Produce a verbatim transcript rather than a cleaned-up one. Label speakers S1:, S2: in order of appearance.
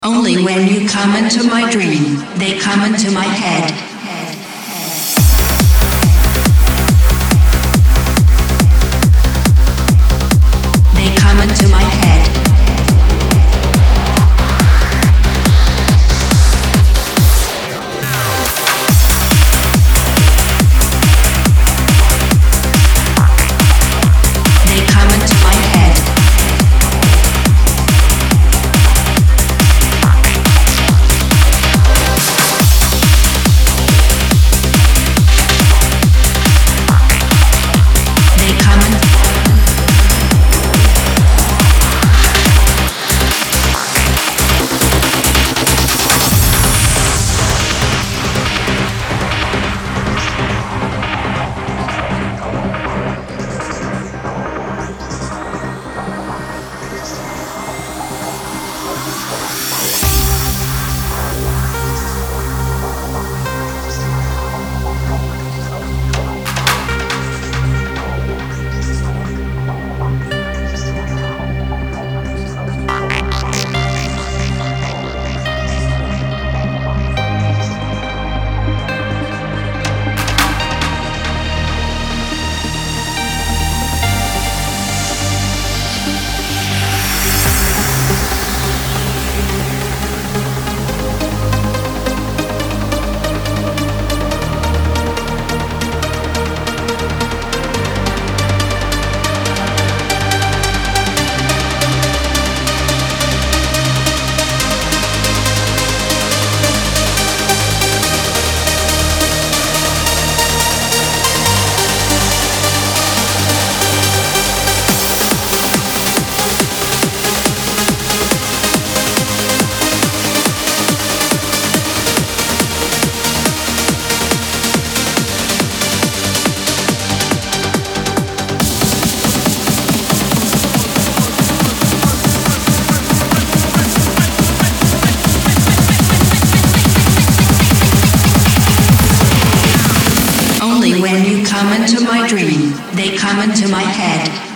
S1: Only when you come into my dream, they come into my head. They come into my head. They come into my head. They come in. Only when you come into my dream, they come into my head.